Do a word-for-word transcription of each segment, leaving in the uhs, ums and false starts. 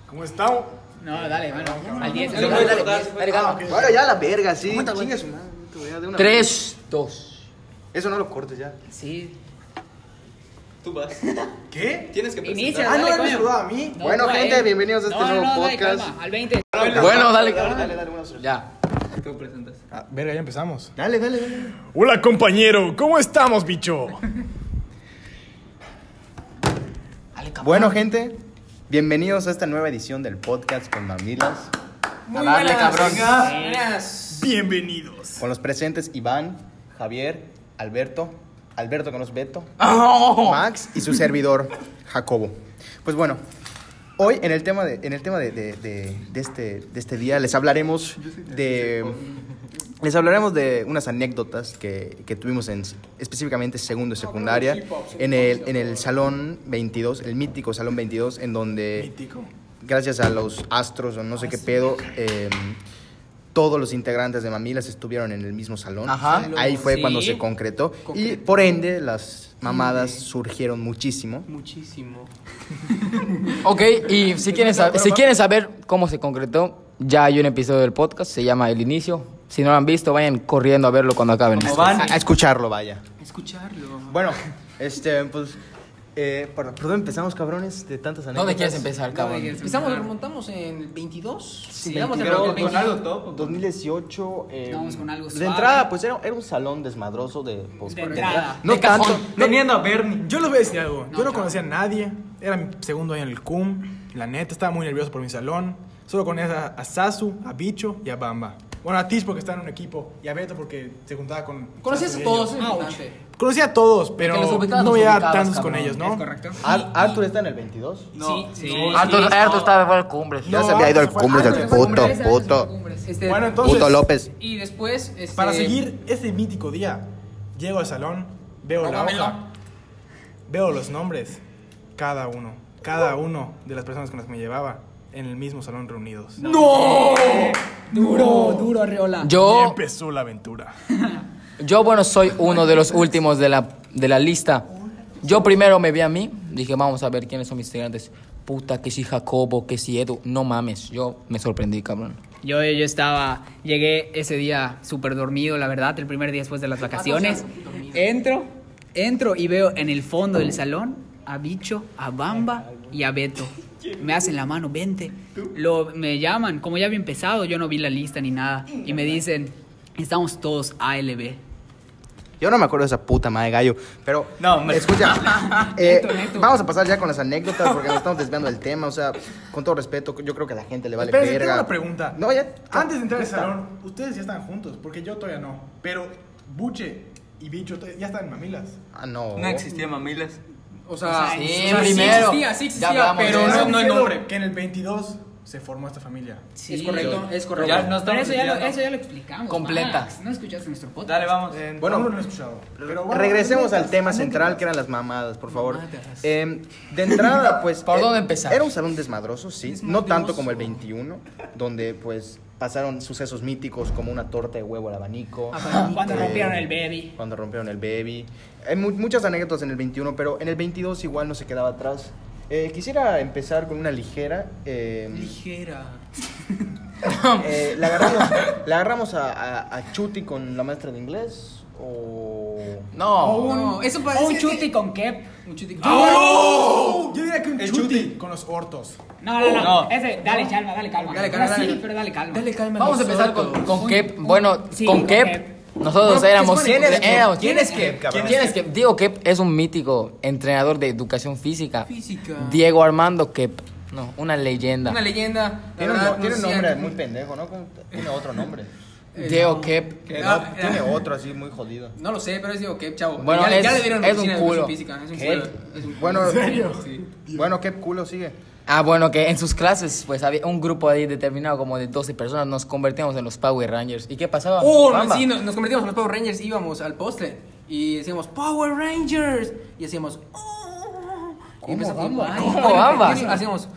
¿Cómo estamos? No, dale, bueno, al diez. Dale, dale, dale, dale, calma. Bueno, ya la verga, sí. Chinga su madre. tres, dos. Eso no lo cortes ya. Sí. Tú vas. ¿Qué? Tienes que presentar. Inicia, Ah, no, dale, me coño. saludaba a mí. No, Bueno, tú a gente, él. bienvenidos a este No, nuevo no, dale, podcast. calma, al veinte. Bueno, dale, Dale, dale. dale, unos. Ya. Tú presentas. Ah, verga, ya empezamos. Dale, dale, dale. Hola, compañero. ¿Cómo estamos, bicho? Bueno, gente, bienvenidos a esta nueva edición del podcast con Mamilas. A darle, cabrón. Bienvenidos. Con los presentes Iván, Javier, Alberto, Alberto que no es Beto, Oh. Max y su servidor, Jacobo. Pues bueno, hoy en el tema de, en el tema de, de, de, de este, de este día les hablaremos de... Les hablaremos de unas anécdotas que, que tuvimos en específicamente segundo y secundaria en el, en el salón veintidós, el mítico salón veintidós, en donde Mítico. gracias a los astros o no sé qué pedo, eh, todos los integrantes de Mamilas estuvieron en el mismo salón. Ajá. Ahí fue Sí. cuando se concretó y por ende las mamadas surgieron muchísimo. Muchísimo. Ok, y si quieren, sab- si quieren saber cómo se concretó, ya hay un episodio del podcast, se llama El Inicio. Si no lo han visto, vayan corriendo a verlo cuando acaben. ¿Cómo van? A, a escucharlo, vaya. Escucharlo. Bueno, este, pues, eh, ¿por, ¿por dónde empezamos, cabrones? De tantas anécdotas. ¿Dónde quieres empezar, cabrón? Empezamos, remontamos en el veintidós. Sí, Sigamos en Pero el con algo top. dos mil dieciocho. Eh, Vamos con algo De suave. entrada, pues era, era un salón desmadroso de. Pues, De entrada. No De tanto. cajón. No, Teniendo a Bernie. Yo les voy a decir algo. Yo no chao. conocía a nadie. Era mi segundo año en el C U M. La neta, estaba muy nervioso por mi salón. Solo conocía a, a Sasu, a Bicho y a Bamba. Bueno, a Tish porque estaba en un equipo. Y a Beto porque se juntaba con... Conocías Sasu a y todos, ellos. es importante. Conocía a todos, pero Que los ubicabas, no los veía ubicabas, tantos con cabrón. ellos, ¿no? Es correcto. Ar- Arthur está en el veintidós. No. Sí, sí. Arthur, Arthur estaba fuera de cumbre. Ya No, se había ido al Arthur fue- cumbre Arthur del fue puto, cumbre. puto. Este, Bueno, entonces... Puto López. y después, este, Para seguir ese mítico día, llego al salón, veo la Róbamelo. hoja, veo los nombres, cada uno, cada uno de las personas con las que me llevaba en el mismo salón reunidos. ¡No! Duro, duro, Arreola. Y Yo, empezó la aventura. yo, bueno, soy uno de los últimos de la, de la lista. Yo primero me vi a mí, dije, vamos a ver quiénes son mis integrantes. Puta, que si Jacobo, que si Edu. No mames, yo me sorprendí, cabrón. Yo, yo estaba, llegué ese día súper dormido, la verdad, el primer día después de las vacaciones. Entro, entro y veo en el fondo del salón a Bicho, a Bamba y a Beto. Me hacen la mano, vente. Lo, me llaman, como ya había empezado, yo no vi la lista ni nada. Y me dicen, estamos todos A L B. Yo no me acuerdo de esa puta madre gallo, pero No, hombre. escucha, eh, Neto, neto. vamos a pasar ya con las anécdotas porque nos estamos desviando del tema, o sea, con todo respeto, yo creo que a la gente le vale Espérense, tengo verga. una pregunta. No, ya. Antes de entrar al ya está. salón, ustedes ya están juntos, porque yo todavía no. Pero Buche y Bicho todavía- ya están en Mamilas. Ah, no. No existía Mamilas. O sea, Sí, o sea, primero. Sí existía, sí Ya existía, hablamos pero de no, eso. no el nombre. Que en el veintidós se formó esta familia. es correcto, es correcto. Ya no Pero estamos eso ya, lo, desviando. eso ya lo explicamos. Completa. Max. ¿No escuchaste nuestro podcast? Dale, vamos. Eh, Bueno, aún no lo he escuchado. Pero bueno, Regresemos al anécdotas, tema anécdotas. central que eran las mamadas, por favor. Mamadas. Eh, de entrada, pues. ¿Por eh, dónde empezar? Era un salón desmadroso, sí. No tanto como el veintiuno, donde pues pasaron sucesos míticos como una torta de huevo al abanico. Cuando eh, rompieron el baby. Cuando rompieron el baby. Hay mu- muchas anécdotas en el veintiuno, pero en el veintidós igual no se quedaba atrás. Eh, quisiera empezar con una ligera. eh, Ligera. eh, ¿Le agarramos, le agarramos a, a- a Chuti con la maestra de inglés? ¿O.? No. No, eso O parece un chuti con kep. Un chuti. Yo diría que un El chuti, chuti. con los hortos. No, no, no. No. Ese, dale calma, dale calma. Dale calma, Ahora sí, dale. pero dale calma. Dale calma. Vamos a empezar con, con Kep. Bueno, Sí, con con Kep. Kep. Nosotros Bueno, éramos. ¿quién es Kep? éramos- ¿Quién es Kep, cabrón? ¿Quién es Kep? Diego Kep es un mítico entrenador de educación física. Física. Diego Armando Kep. No, una leyenda. Una leyenda. la Tiene un, verdad, tiene no un sé nombre si- muy pendejo, ¿no? ¿Cómo- Tiene otro nombre. Eh, Diego no. Kep. Que Ah, no, ah. tiene otro así muy jodido. No lo sé, pero es digo que, chavo. Bueno, ya, le- es- ya le dieron es oficina un de educación culo. física. Es un ¿Qué? culo. Es un Bueno, ¿En serio? Sí. bueno, qué culo sigue. Ah, bueno, que en sus clases, pues había un grupo ahí determinado como de doce personas. Nos convertíamos en los Power Rangers. ¿Y qué pasaba? Oh, no, Bamba. sí, nos, nos convertimos en los Power Rangers, íbamos al postre y decíamos Power Rangers y hacíamos "Oh", y empezamos- Bamba? Ay, ¿Cómo Bamba? y Hacíamos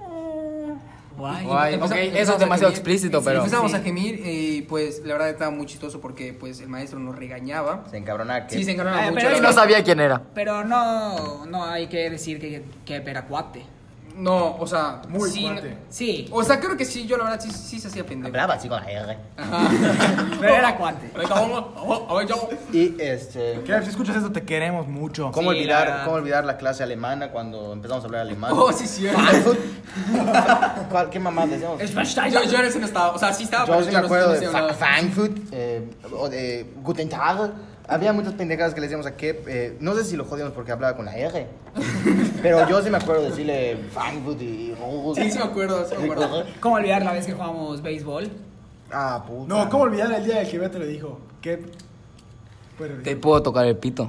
Guay. Guay, empezamos- ok, eso empezamos es a demasiado gemir. explícito, Sí, pero. empezamos Sí. a gemir y pues la verdad estaba muy chistoso porque pues el maestro nos regañaba. Se encabronaba que. Sí, se encargaba Eh, mucho. pero la Y no verdad. sabía quién era. Pero no, no hay que decir que Kep era cuate. No, o sea, Muy sí, fuerte. Sí, O sea, creo que sí, yo la verdad sí, sí se hacía pendejo. Hablaba así con la R. pero era cuate. A ver, cabrón, a ver, yo. Y este... Kev, si escuchas esto, te queremos mucho. ¿Cómo, Sí, la olvidar, verdad. ¿Cómo olvidar la clase alemana cuando empezamos a hablar alemán? Oh, sí, sí. ¿Cuál- ¿Qué mamá decíamos? Yo, yo en ese no estaba, o sea, sí estaba, Yo pero sí yo me no- acuerdo no de sé Fa- hablar. Frankfurt, eh, o de Guten Tag. Había muchas pendejadas que le decíamos a Kep. Eh, no sé si lo jodíamos porque hablaba con la R. Pero yo sí me acuerdo de decirle Frankfurt y... Sí, sí me acuerdo, sí me acuerdo. ¿Cómo olvidar la vez que jugamos béisbol? Ah, puta. No, ¿cómo olvidar el día del que Beto le dijo? ¿Qué? Bueno, Te puedo tocar el pito.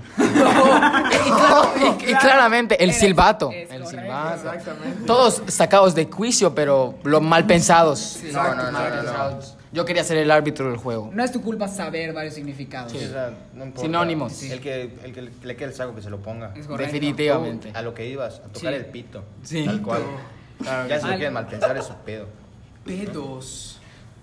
y, y claramente el Eres- silbato. es El correcto. silbato. Exactamente. Todos sacados de juicio, pero los mal pensados. No, no, no, no, no. Yo quería ser el árbitro del juego. No es tu culpa saber varios significados. Sí, o sea, no importa. Sinónimos. El que, el que le quede el saco que se lo ponga. Es correcto. Definitivamente. A lo que ibas, a tocar Sí. el pito. Sí. Tal cual. Ya si lo Al- quieren mal pensar es su pedo. Pedos.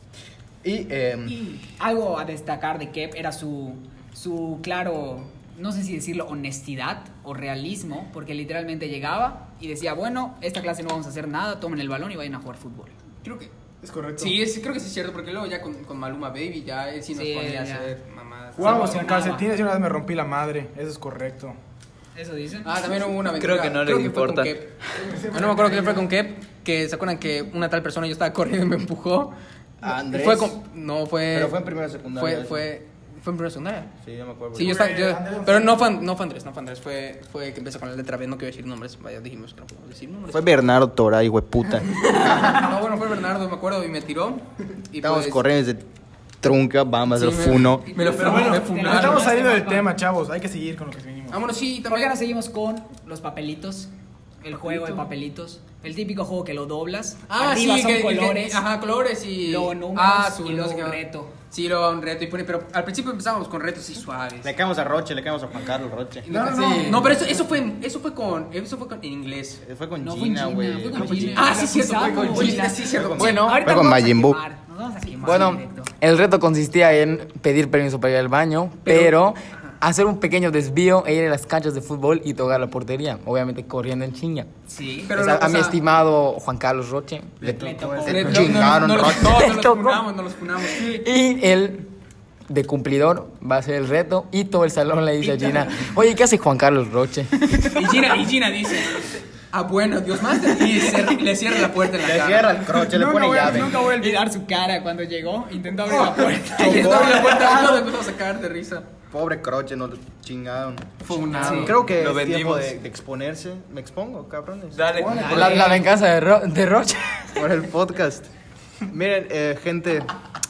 Y, eh, Y algo a destacar de Kep era su, su claro, no sé si decirlo, honestidad o realismo, porque literalmente llegaba y decía, bueno, esta clase no vamos a hacer nada, tomen el balón y vayan a jugar fútbol. Creo que. Es correcto. Sí, es, creo que sí es cierto, porque luego ya con, con Maluma Baby ya él sí nos Sí, ponía a ya. hacer mamadas. Jugábamos Se en emocionaba. calcetines y una vez me rompí la madre. Eso es correcto. ¿Eso dicen? Ah, también hubo una aventura. Creo que no les fue importa. con Kep. Ah, no me acuerdo que fue con Kep, que se acuerdan que una tal persona yo estaba corriendo y me empujó. Andrés. Fue con, no fue. Pero fue en primera secundaria. Fue, eso. fue, fue en primera secundaria. Sí, yo me acuerdo. Sí, yo estaba. yo- pero no fue, no fue Andrés, no fue Andrés. Fue, fue que empezó con la letra B. No quiero decir nombres. Vaya, dijimos que no podemos decir nombres. Fue Bernardo Toray, hueputa. No, bueno, fue Bernardo, me acuerdo, y me tiró. Y Estábamos pues, corriendo desde Trunca, vamos, sí, lo me- funo. Me lo Pero funaron, bueno, me no funaron. estamos saliendo del tema, chavos. Hay que seguir con lo que venimos. Vámonos, sí, ¿Por qué también. no seguimos con los papelitos? El juego de papelitos. El típico juego que lo doblas. Ah, Arriba sí, son que, que- colores. ajá, colores y. Luego números ah, azul, y no sé luego qué. reto. Sí, luego un reto. Y pone, pero al principio empezábamos con retos así suaves. Le caemos a Roche, le caemos a Juan Carlos Roche. No, No, sí. no, no, pero eso, eso fue, eso fue con, eso fue con, en inglés. Fue con No fue en Gina, China, güey. fue con No, fue China. Ah, sí, cierto, fue Pisamos, con China, China. sí, cierto. Bueno, Ahorita fue con nos vamos a Majin Buu. quemar, nos vamos a quemar Bueno, en directo. el reto consistía en pedir permiso para ir al baño, pero, hacer un pequeño desvío e ir a las canchas de fútbol y tocar la portería. Obviamente corriendo en chinga. Sí. Pero O sea, no, o a mi sea, estimado Juan Carlos Roche. Le Le tocó tocó. ese- le- no, chingaron no, no, Roche. no, no, Le no los tocó. funamos, no los funamos. Y él, de cumplidor, va a hacer el reto y todo el salón le dice a Gina, oye, ¿qué hace Juan Carlos Roche? Y Gina, y Gina dice, ah, bueno, Dios más, y cer- le cierra la puerta en la Le cara. cierra el croche, le Nunca pone voy a- llave. Nunca voy a olvidar su cara cuando llegó. Intentó abrir la puerta. Y estaba en la puerta y todos empezamos a caer de risa. Pobre croche, no lo chingaron. Fue una... Sí. Creo que Lo es tiempo vendimos. de, de exponerse. Me expongo, cabrones. Dale. La, la venganza de, Ro- de Roche. Por el podcast. Miren, eh, gente,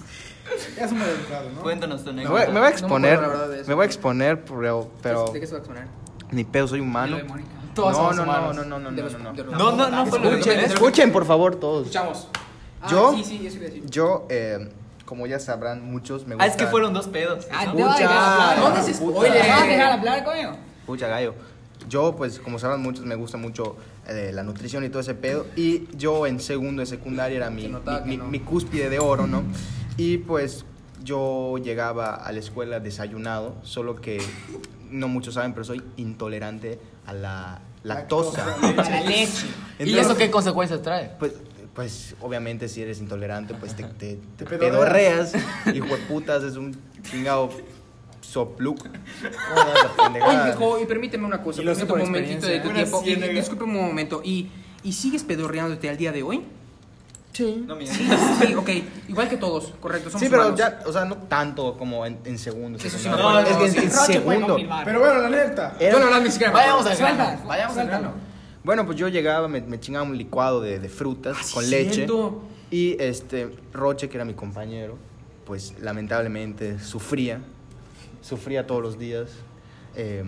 Ya somos educados, ¿no? Cuéntanos tu me anécdota. voy, me voy a exponer. la verdad de eso. Me voy a exponer, pero, pero ¿De qué se va a exponer? ni pedo, soy humano. Lo de Mónica. Todos No, somos no, no, humanos. no, no, no, De no, los- no, de no. los- No, no, no fue lo Escuchen, que escuchen, por favor, todos. Escuchamos. Ah, ¿Yo? Sí, sí, eso iba a decir. Yo, eh, como ya sabrán muchos, me gusta. Ah, es que fueron dos pedos. Ah, ¿no? te vas a dejar hablar. No des spoiler. ¿Te vas a dejar hablar, coño? Pucha gallo. Yo, pues, como sabrán muchos, me gusta mucho eh, la nutrición y todo ese pedo. Y yo en segundo de secundaria era mi, Se notaba mi, que mi- no. mi cúspide de oro, ¿no? Y pues yo llegaba a la escuela desayunado, solo que no muchos saben, pero soy intolerante a la lactosa. A la leche. ¿Y eso qué consecuencias trae? Pues, pues obviamente si eres intolerante, pues te, te, te Te pedorreas. Hijo de putas, es un chingado sopluc. ¿Cómo das la pendejada? Oye, viejo, y permíteme una cosa, Y lo sé permíteme por un momentito de tu experiencia. tiempo. Una Y, ciénaga. disculpe un momento, ¿y, ¿y sigues pedorreándote al día de hoy? Sí. No, mira. Sí, sí, ok. Igual que todos, correcto. Somos Sí, pero humanos. ya, o sea, no tanto como en, en segundos. Eso sí no, me acuerdo. es que en, en Roche puede segundo. confirmar. Pero bueno, la neta. Era- Yo la verdad ni siquiera me Vayamos acuerdo. al grano. Suelta, Vayamos al suéltalo. grano. Bueno, pues yo llegaba, me, me chingaba un licuado de, de frutas Ah, sí, con leche. cierto. Y este, Roche, que era mi compañero, pues lamentablemente sufría. Sufría todos los días. eh,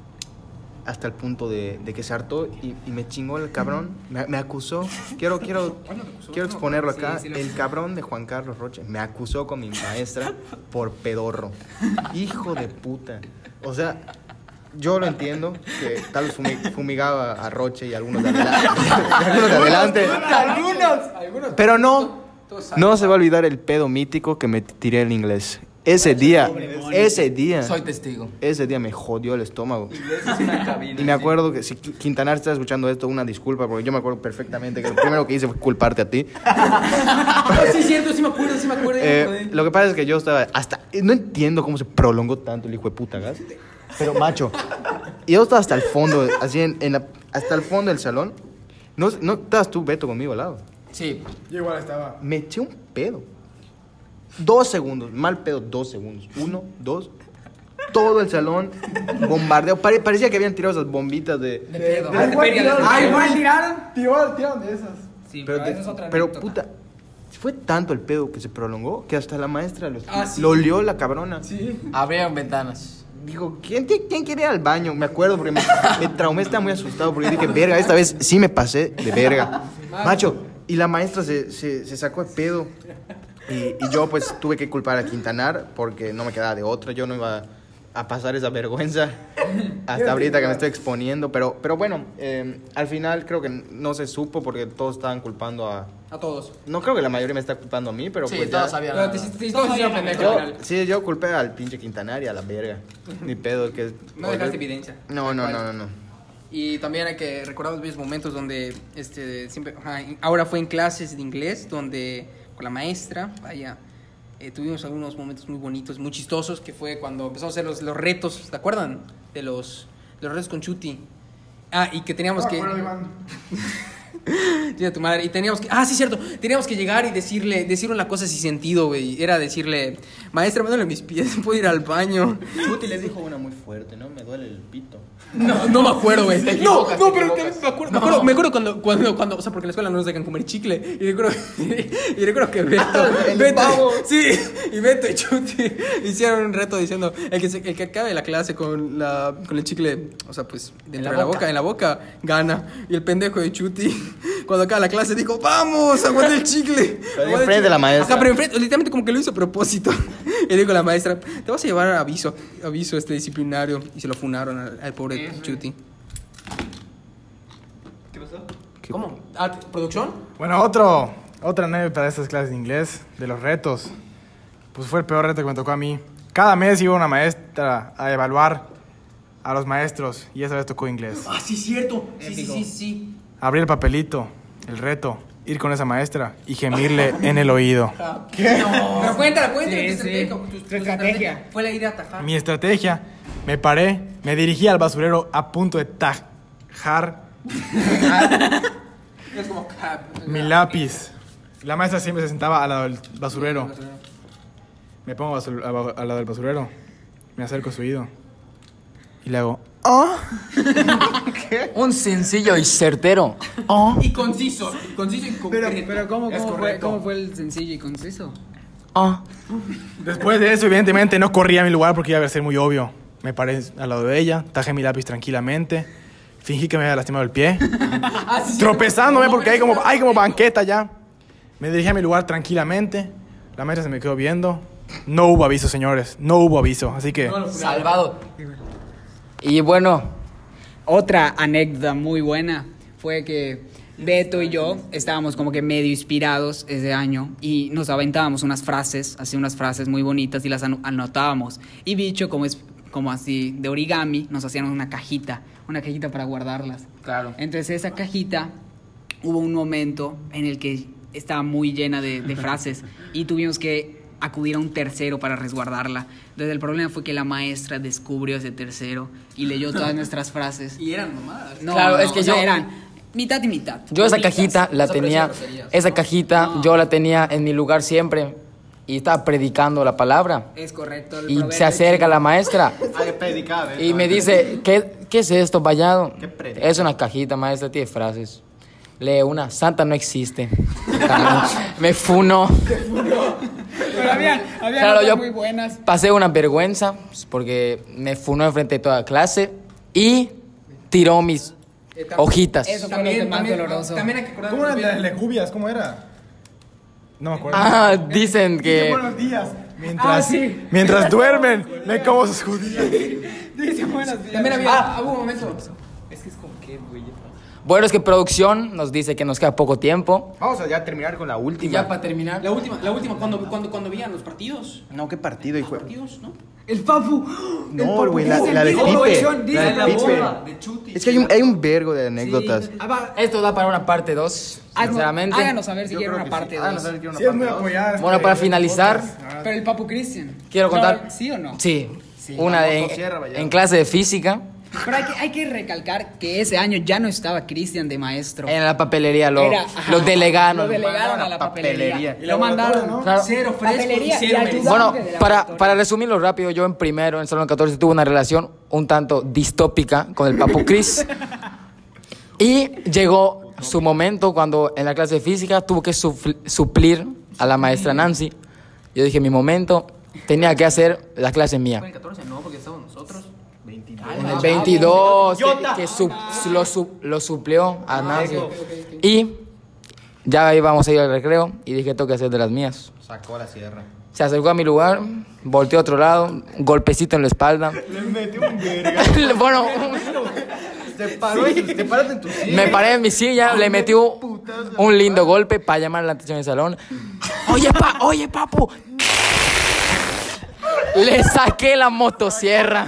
hasta el punto de, de que se hartó y, y me chingó el cabrón. Me, me acusó. Quiero, quiero, quiero exponerlo Sí, acá. sí lo El sé. cabrón de Juan Carlos Roche me acusó con mi maestra por pedorro. Hijo de puta. O sea, yo lo entiendo, que tal vez fumi- fumigaba a Roche y algunos de adelante. algunos de adelante. Algunos. Algunos. Pero no, Todos saben. no se va a olvidar el pedo mítico que me tiré en inglés. Ese día, ese día, Soy testigo. ese día me jodió el estómago. Es una cabina. Y me acuerdo que si Quintanar está escuchando esto, una disculpa, porque yo me acuerdo perfectamente que lo primero que hice fue culparte a ti. Sí, es cierto, sí me acuerdo, sí me acuerdo. ya me Eh, acordé. lo que pasa es que yo estaba hasta... No entiendo cómo se prolongó tanto el hijo de puta gas. Pero, macho, yo estaba hasta el fondo, así en, en la- hasta el fondo del salón. No, no estabas tú, Beto, conmigo al lado. Sí. Yo igual estaba. Me eché un pedo. Dos segundos, mal pedo, dos segundos. Uno, dos. Todo el salón bombardeo. Pare- parecía que habían tirado esas bombitas de... De pedo. Ay, igual tiraron- Ay, igual igual tiraron. Tiraron, tiraron de esas. Sí, Pero, pero, de- esa es otra pero, anécdota. puta, fue tanto el pedo que se prolongó que hasta la maestra lo, Ah, sí. lo olió la cabrona. Abrieron ventanas. Dijo, ¿quién, te- ¿quién quiere ir al baño? Me acuerdo porque me, me traumé, estaba muy asustado porque dije, verga, esta vez sí me pasé de verga. Macho, y la maestra se, se, se sacó de pedo. Y, y yo pues tuve que culpar a Quintanar porque no me quedaba de otra. Yo no iba a pasar esa vergüenza hasta ahorita que me estoy exponiendo. Pero, pero bueno, eh, al final creo que no se supo porque todos estaban culpando a... A todos. No creo que la mayoría me está culpando a mí, pero Sí, pues todos ya... sabían. Pero la te verdad. hiciste todos hicieron pendejo al Yo, final. sí, yo culpé al pinche Quintanar y a la verga. Ni pedo, que... No dejaste evidencia. No, no, no, no, no. Y también hay que recordar los viejos momentos donde, este, siempre, ajá, ahora fue en clases de inglés, donde con la maestra, vaya, eh, tuvimos algunos momentos muy bonitos, muy chistosos, que fue cuando empezamos a hacer los, los retos, ¿te acuerdan? De los, de los retos con Chuti. Ah, y que teníamos que... Sí, a tu madre. Y teníamos que... Ah, sí, cierto. Teníamos que llegar y decirle, decirle una cosa sin sentido, güey. Era decirle, maestra, me duelen mis pies, ¿puedo ir al baño? Chuti les dijo una muy fuerte, ¿no? Me duele el pito. No, no me acuerdo, güey. Te No, equivocas, no, te pero te- equivocas. me acuerdo, me acuerdo, me acuerdo cuando, cuando, cuando, o sea, porque en la escuela no nos dejan comer chicle. Y recuerdo, y recuerdo que Beto, El Beto, pavo. sí, y Beto y Chuti hicieron un reto diciendo, el que, se, el que acabe la clase con la, con el chicle, o sea, pues, dentro la de la boca. boca, en la boca, gana. Y el pendejo de Chuti, cuando acaba la clase, dijo, vamos, aguanta el chicle. Pero Aguanta el enfrente de la chicle". maestra. Ajá, pero enfrente, literalmente como que lo hizo a propósito. Y dijo la maestra, te vas a llevar a aviso, aviso este disciplinario. Y se lo funaron al, al pobre Chuti. ¿Qué pasó? ¿Cómo? Ah, ¿producción? Bueno, otro, otra anécdota de estas clases de inglés, de los retos. Pues fue el peor reto que me tocó a mí. Cada mes iba una maestra a evaluar a los maestros y esa vez tocó inglés. Ah, sí, cierto. Sí, sí, sí, sí. Abrí el papelito, el reto, ir con esa maestra y gemirle en el oído. Pero cuéntala, cuéntala. Sí, tu sí. estrategia, tu- tu Tu estrategia. Fue la ir a atajar. Mi estrategia, me paré, me dirigí al basurero a punto de tajar Es como cap. mi lápiz. La maestra siempre se sentaba al lado del basurero. Me pongo basu- a- al lado del basurero, me acerco a su oído y le hago, ¿oh? Un sencillo y certero. Oh. Y conciso. Conciso y concreto. Pero, pero ¿cómo, Es cómo, fue, correcto. ¿cómo fue el sencillo y conciso? Oh. Después de eso, evidentemente, no corrí a mi lugar porque iba a ser muy obvio. Me paré al lado de ella, tajé mi lápiz tranquilamente, fingí que me había lastimado el pie, tropezándome porque hay como, hay como banqueta ya. Me dirigí a mi lugar tranquilamente, la maestra se me quedó viendo. No hubo aviso, señores, no hubo aviso, así que... Salvado. Y bueno, Otra anécdota muy buena fue que Beto y yo estábamos como que medio inspirados ese año y nos aventábamos unas frases, así unas frases muy bonitas y las anu- anotábamos. Y Bicho, como es como así de origami, nos hacíamos una cajita, una cajita para guardarlas. claro. Entonces esa cajita hubo un momento en el que estaba muy llena de, de frases y tuvimos que acudir a un tercero para resguardarla. Entonces el problema fue que la maestra descubrió ese tercero y leyó todas nuestras frases. Y eran mamadas. No, Claro, no, es que o sea, yo- eran mitad y mitad. Yo esa Bonitas. cajita la Esa tenía, parecía groserías, esa ¿no? cajita No. yo la tenía en mi lugar siempre y estaba predicando la palabra. Es correcto. el Y proverbio se acerca chino. la maestra Ah, que predicaba, ¿eh? y me dice, ¿qué, qué es esto, vallado? ¿Qué predica? Es una cajita, maestra, tiene frases. Lee una, Santa no existe. Me funo. Pero había, había Claro, otras yo muy buenas. pasé una vergüenza porque me funó enfrente de toda la clase y tiró mis Eh, tam- hojitas. Eso fue lo que más doloroso. También hay que acordar. ¿Cómo eran las legubias? ¿Cómo era? No me acuerdo. Ah, dicen Dice que... buenos días. Mientras, Ah, sí. mientras duermen, me como sus judías. Dice buenos días. También había. Ah, hubo un momento. Es que es con qué, güey. Bueno, es que producción nos dice que nos queda poco tiempo. Vamos a ya terminar con la Y última. ya para terminar. La última, la última, cuando, cuando, cuando veían los partidos. No, ¿qué partido, hijo? Partidos, ¿no? El Papu. No, güey, la, la de dice, Pipe. producción, dice La de la Pipe. boda de Chuti. Es que hay un, hay un vergo de anécdotas. Ah, va, Esto da para una parte dos, sinceramente. Háganos saber si quieren una parte Ah, no dos. sabes que una Sí, es muy parte dos. apoyada. Bueno, para finalizar, Pero el Papu Cristian. quiero contar. No, ¿sí o no? Sí, una de, motosierra, vaya. en clase de física, Pero hay que, hay que recalcar que ese año ya no estaba Cristian de maestro. en la papelería lo, Era- ajá, lo delegaron. Lo delegaron Mandaron a a la papelería. papelería. Y Lo mandaron, laboratorio, ¿no? Claro. Cero fresco y Papelería cero y merecido. ayudante. Bueno, de para, laboratorio. para resumirlo rápido, yo en primero, en Salón catorce, tuve una relación un tanto distópica con el Papu Cris. Y llegó su momento cuando en la clase de física tuvo que sufl- suplir a la maestra Nancy. Yo dije, mi momento, tenía que hacer la clase mía. Fue en el catorce, no, porque estábamos nosotros. En el veintidós, que, que su- lo, su- lo suplió a Nancy. Y ya íbamos a ir al recreo y dije, tengo que hacer de las mías. Sacó la sierra. Se acercó a mi lugar, volteó a otro lado, un golpecito en la espalda. Le metió un verga. Bueno, Te paró y te paraste en tu silla. me paré en mi silla, le metí un, un lindo golpe para llamar la atención del salón. Oye, pa, oye, papu. Le saqué la motosierra.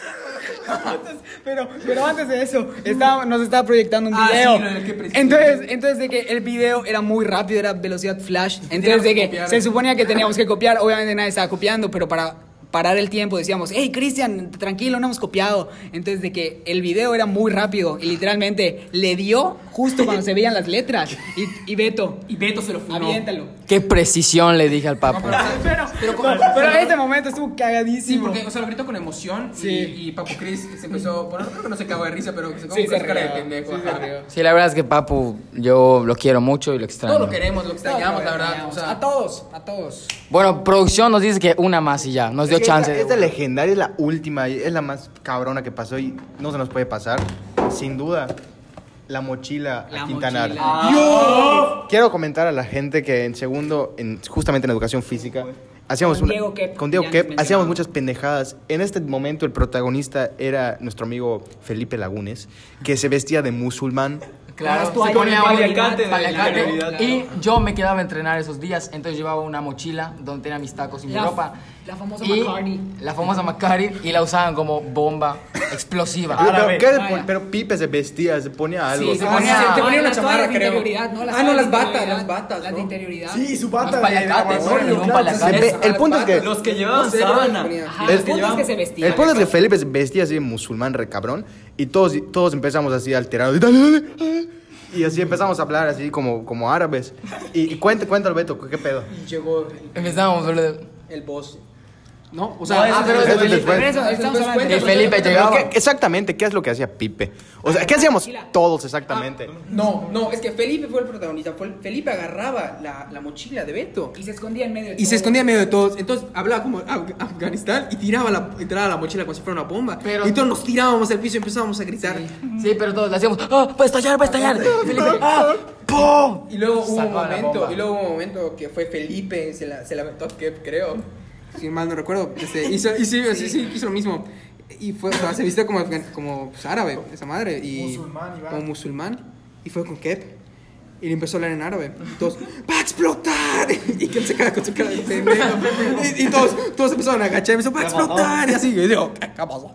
Pero, pero antes de eso, estaba, nos estaba proyectando un Ah, video. sí, lo del que presentó. entonces, entonces de que el video era muy rápido, era velocidad flash. Entonces de que que copiar. se suponía que teníamos que copiar. Obviamente nadie estaba copiando, pero para parar el tiempo decíamos, hey Cristian, tranquilo, no hemos copiado. Entonces de que el video era muy rápido y literalmente le dio justo cuando se veían las letras. Y, y Beto, Y Beto se lo funó. aviéntalo. Qué precisión le dije al papu. Pero, Pero, pero, pero este momento estuvo Sí, cagadísimo. porque, o sea, lo gritó con emoción Sí. y, y Papu Cris se empezó, bueno, creo que no se cagó de risa, pero se Sí, como se con cara de rió, pendejo. sí, se ajá. rió. Sí, la verdad es que papu, yo lo quiero mucho y lo extraño. Todos lo queremos, lo extrañamos, la verdad. O sea, a todos, a todos. Bueno, producción nos dice que una más y ya, nos dio Es que chance. Esta, de esta una. legendaria es la última, y es la más cabrona que pasó y no se nos puede pasar. Sin duda, la mochila La a Quintanar. mochila. Quiero comentar a la gente que en segundo, en, justamente en educación física, hacíamos Con una- Diego Kep, con Diego ya Kep, mencionado. hacíamos muchas pendejadas. En este momento el protagonista era nuestro amigo Felipe Lagunes, que se vestía de musulmán. Claro, Las toallas se ponía de un paliacate de paliacate. interioridad. Y yo me quedaba a entrenar esos días, entonces llevaba una mochila donde tenía mis tacos y mi La- ropa. la famosa y McCartney. La famosa McCartney y la usaban como bomba explosiva. Pero, Árabe. ¿qué se Vaya. pon- pero Pipe se vestía, se ponía algo. Sí, se Ah, ponía, sí. se ponía una Las chamarra, toallas de creo. interioridad, ¿no? Ah, no, toallas las de batas, interioridad, las batas, Las ¿no? de interioridad. Sí, su pata Los de paliacates, laboratorio, un claro. paliacate. El, pe- el punto es que... Los que llevaban No sé, sábana. Ajá, El- el punto es que se vestía. El punto es que Felipe se vestía así de musulmán re cabrón y todos, todos empezamos así alterados. Y, dale, dale, ah. Y así empezamos a hablar así como, como árabes. Y, y cuenta, cuéntalo, Beto, ¿qué pedo? y llegó el, Empezamos a hablar de- el boss. ¿No? O No, sea, eso ah, pero es Eso Felipe- después. Pero eso, estamos Después hablando de- Y Felipe Pero llegaba. ¿qué- exactamente, ¿qué es lo que hacía Pipe? O sea, ¿qué hacíamos todos exactamente? No, no, es que Felipe fue el protagonista. Fue, Felipe agarraba la, la mochila de Beto. Y se escondía en medio de Y se todo. escondía en medio de todos. Entonces hablaba como Af- Afganistán y tiraba la, y tiraba la mochila como si fuera una bomba. Pero- y todos nos tirábamos al piso y empezábamos a gritar. Sí, pero todos le hacíamos, ¡ah, va a estallar, va a estallar! Felipe, ¡ah! ¡Pum! Y luego hubo un Sacó la momento, bomba. y luego hubo un momento que fue Felipe, se la, se la aventó a Kep, creo. Si mal no recuerdo. Este, hizo, y sí, sí, sí, hizo lo mismo. Y fue, o sea, se vistió como, afgan- como pues, árabe, esa madre. Y, Musulmán, Iván. como musulmán. Y fue con Kep. Y le empezó a hablar en árabe. Y todos, ¡va a explotar! Y Kep se queda con su cara de pendejo. Y, y todos, todos empezaron a agachar y empezó, ¡va a explotar! Y así. Y yo, ¿qué pasó?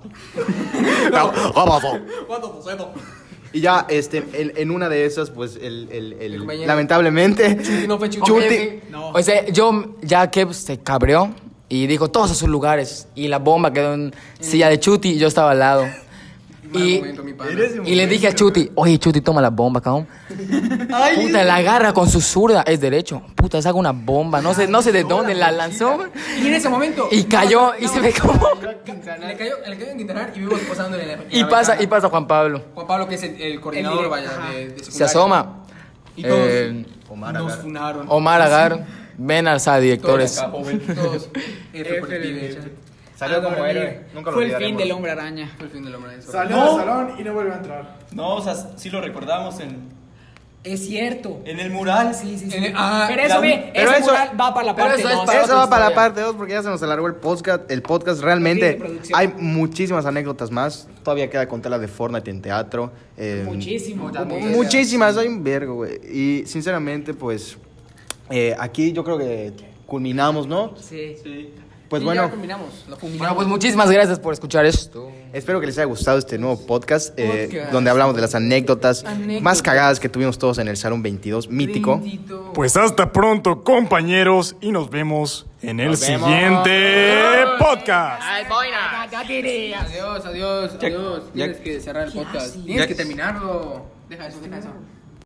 ¿Cuánto sucedió? Y ya, este, en, en una de esas, pues, el, el, el- El compañero. lamentablemente, Chuti, no fue Chuti. Chuti, Ok, ok. O sea, yo, ya que se cabreó y dijo todos a sus lugares. Y la bomba quedó en silla de Chuti y yo estaba al lado. Mal Y, momento, mi pana. y le dije a Chuti, oye Chuti, toma la bomba, cabrón. Puta, la agarra con su zurda, es derecho. Puta, saca una bomba, no sé, no sé de dónde la lanzó. Y en ese momento. Y cayó y se ve como... Le cayó, le cayó en Quintanar y vimos posándole en la. en Y la pasa, ventana. y pasa Juan Pablo. Juan Pablo, que es el, el coordinador, El vaya, direct- de, de Se secundaria. asoma. Y todos Eh, Omar nos Agar. funaron. Omar Agar, ven al sala de directores. Todos, todos. F por el F, pibe. Salió A como dormir. héroe. Nunca lo Fue el olvidaremos. fin del hombre araña. Fue el fin del hombre. Eso. Salió No. del salón y no vuelve a entrar. No, o sea, sí lo recordamos en Es cierto. En el mural. Sí, sí, sí. En el- ah, pero eso, la- ve, pero ese eso- mural va para la pero parte eso es dos. para Eso otra va para la historia. parte dos porque ya se nos alargó el podcast. El podcast Horrible realmente producción. hay muchísimas anécdotas más. Todavía queda contar la de Fortnite en teatro. eh, Muchísimo. Muchísimas, hay un vergo, güey. Y sinceramente, pues eh, aquí yo creo que culminamos, ¿no? Sí. Sí. Pues Sí, bueno, ya combinamos, lo fuminamos. Bueno, pues muchísimas gracias por escuchar esto. espero que les haya gustado este nuevo podcast, eh, Podcast. donde hablamos de las anécdotas, Anécdotas. más cagadas que tuvimos todos en el Salón veintidós, mítico. Bendito. Pues hasta pronto, compañeros, y nos vemos en el Nos vemos. siguiente podcast. Adiós, adiós, adiós. Tienes que cerrar el podcast. Tienes que terminarlo. Deja eso, deja eso.